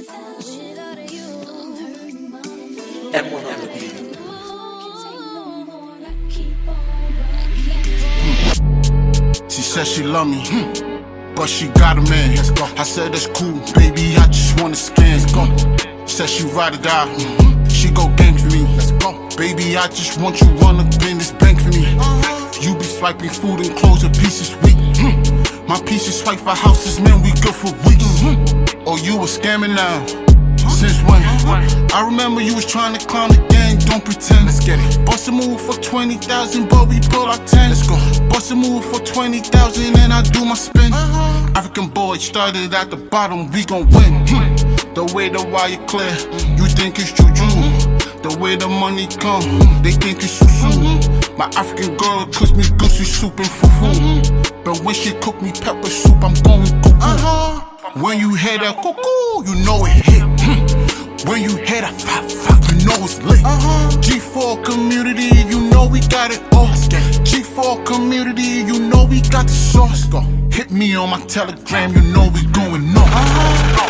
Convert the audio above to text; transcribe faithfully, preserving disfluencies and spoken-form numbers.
M one on the beat. She said she love me, but she got a man. I said that's cool, baby, I just wanna scan. Said she ride or die, she go gang for me. Baby, I just want you run up in this bank for me. You be swiping food and clothes a piece is weak. My piece is swipe for houses, man, we good for weeks. Oh, you a scamming now? Since when? I remember you was trying to clown the gang, don't pretend. Let's get it. Bust a move for twenty thousand, but we pull our ten. Let's go. Bust a move for twenty thousand and I do my spin. African boy started at the bottom, we gon' win. The way the wire clear, you think it's juju. The way the money come, they think it's susu. My African girl cooks me goosey soup and fufu. But when she cook me pepper soup, I'm going cuckoo. When you hear that cuckoo, you know it hit. When you hear that fat fat, you know it's lit. G four community, you know we got it all. G four community, you know we got the sauce. Hit me on my Telegram, you know we going on.